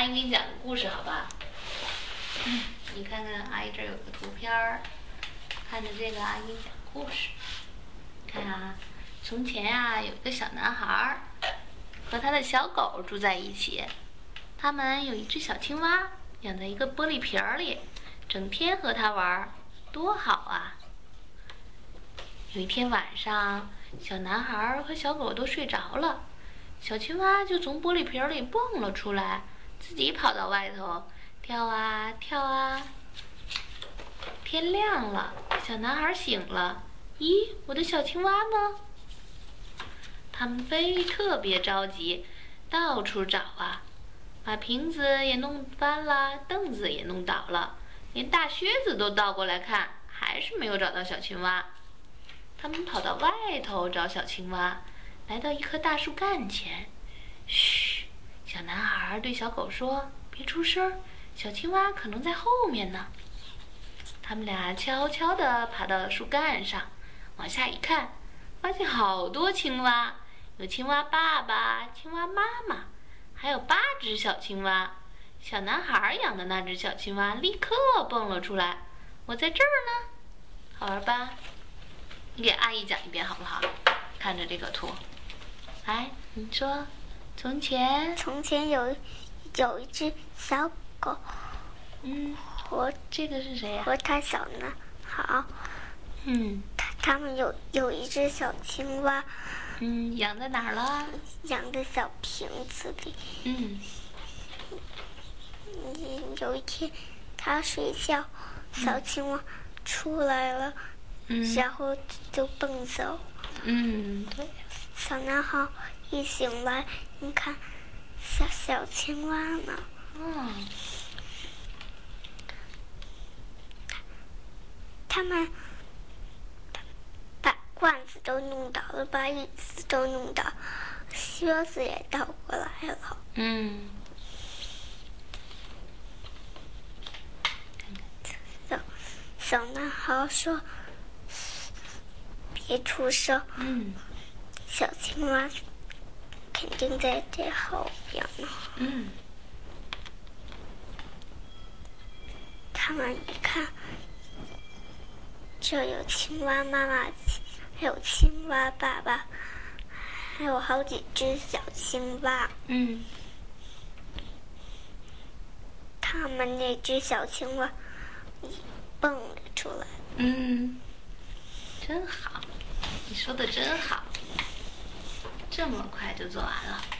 姨给你讲个故事，好吧？你看看，阿姨这儿有个图片儿，看着这个，阿姨给你讲故事。看啊，从前呀，有一个小男孩和他的小狗住在一起，他们有一只小青蛙，养在一个玻璃瓶里，整天和它玩，多好啊！有一天晚上，小男孩和小狗都睡着了，小青蛙就从玻璃瓶里蹦了出来，自己跑到外头跳啊跳啊。天亮了，小男孩醒了，咦，我的小青蛙呢？他们特别着急，到处找啊，把瓶子也弄翻了，凳子也弄倒了，连大靴子都倒过来看，还是没有找到小青蛙。他们跑到外头找小青蛙，来到一棵大树干前。嘘，小男孩对小狗说：“别出声，小青蛙可能在后面呢。”他们俩悄悄地爬到了树干上，往下一看，发现好多青蛙，有青蛙爸爸、青蛙妈妈，还有8只小青蛙。小男孩养的那只小青蛙立刻蹦了出来：“我在这儿呢！”好玩吧？你给阿姨讲一遍好不好？看着这个图，来，你说，从前有一只小狗，和这个是谁呀？ 和他小男孩，他们有一只小青蛙， 养在哪儿了？ 养在小瓶子里。有一天，他睡觉，小青蛙出来了。然后就蹦走。 对。 小男孩一醒来，你看，小青蛙呢？他们把罐子都弄倒了，把椅子都弄倒，靴子也倒过来了。小男孩说：“别出声。”小青蛙肯定在这后边呢。他们一看，这有青蛙妈妈，还有青蛙爸爸，还有好几只小青蛙。他们那只小青蛙蹦了出来。 真好，你说的真好，这么快就做完了。